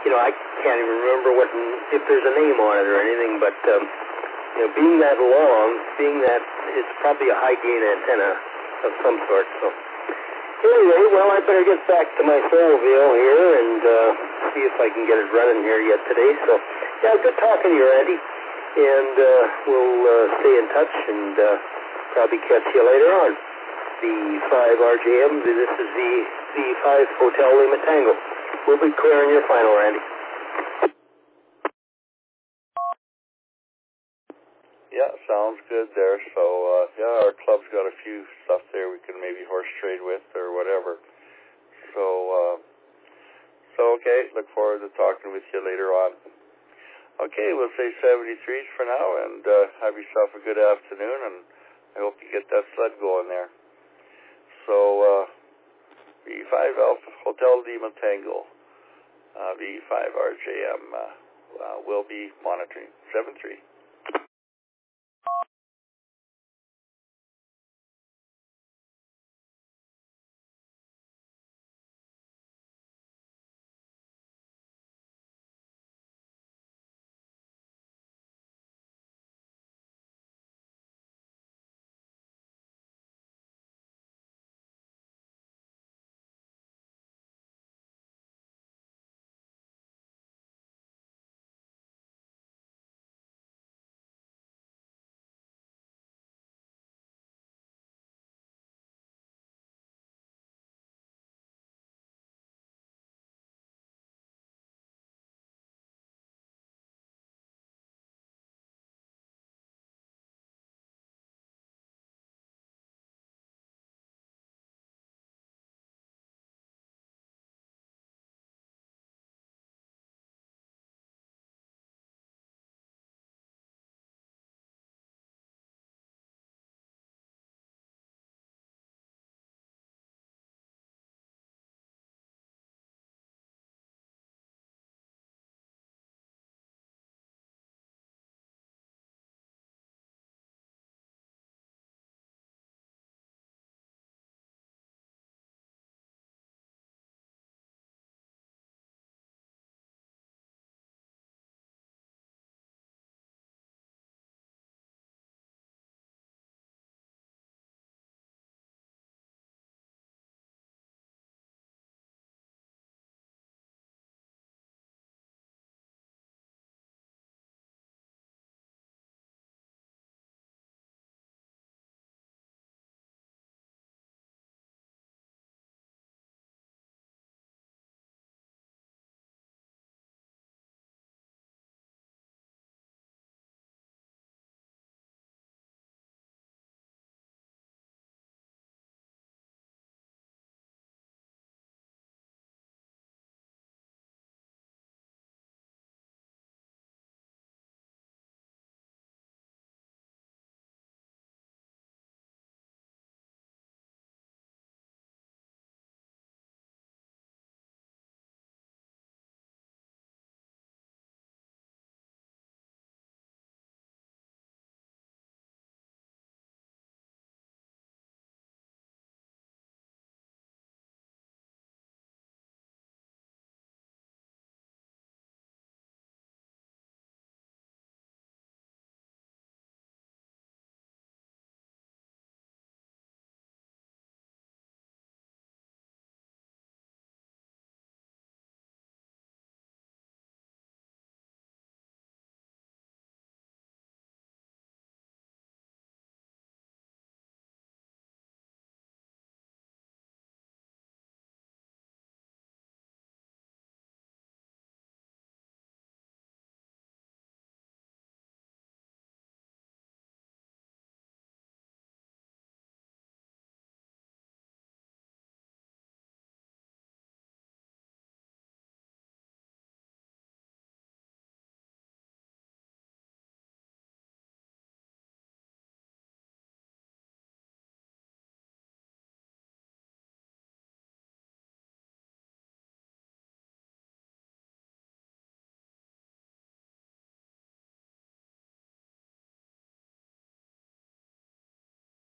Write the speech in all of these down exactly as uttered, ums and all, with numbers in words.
you know, I can't even remember what if there's a name on it or anything, but um, you know, being that long, being that it's probably a high gain antenna of some sort. So anyway, well, I better get back to my Solville here and uh, see if I can get it running here yet today. So yeah, good talking to you, Randy, and uh, we'll uh, stay in touch and uh, probably catch you later on. The five R J M. This is the the five Hotel Lima Tango. We'll be clearing your final, Randy. Yeah, sounds good there. So, uh, yeah, our club's got a few stuff there we can maybe horse trade with or whatever. So, uh, so okay, look forward to talking with you later on. Okay, we'll say seventy-threes for now, and uh, have yourself a good afternoon, and I hope you get that sled going there. So, uh, V five Alpha Hotel Lima Tango, uh, V five R J M uh, uh, will be monitoring. seven three.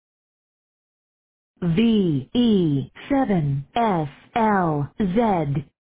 V E seven S L Z